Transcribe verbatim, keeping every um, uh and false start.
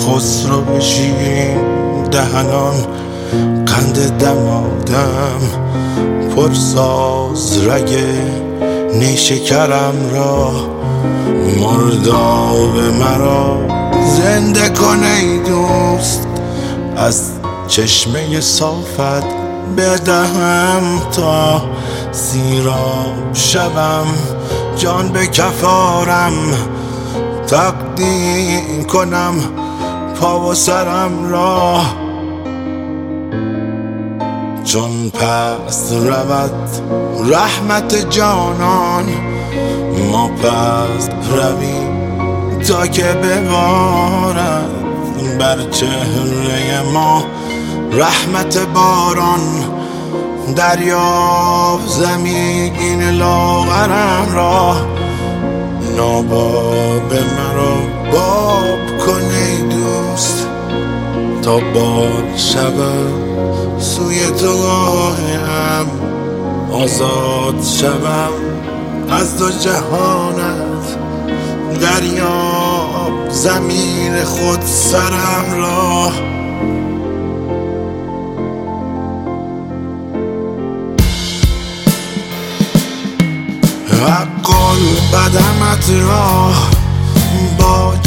خسرو بشین دهنان قند دمادم پرساز رگ نیشکرم را مرداب مرا زنده کن ای دوست از چشمه صافت بدهم تا سیراب شوم جان به کفارم تقدیم کنم پا و سرم را چون پس رود رحمت جانان ما پس رویم تا که ببارد بر چهره ما رحمت باران دریاب زمین لاغرم را ناباب مرا باب کن ای دوست تا باد شود سوی تو راهم آزاد شوم از دو جهانت دریاب زمین خود سرم را حق القدمت را با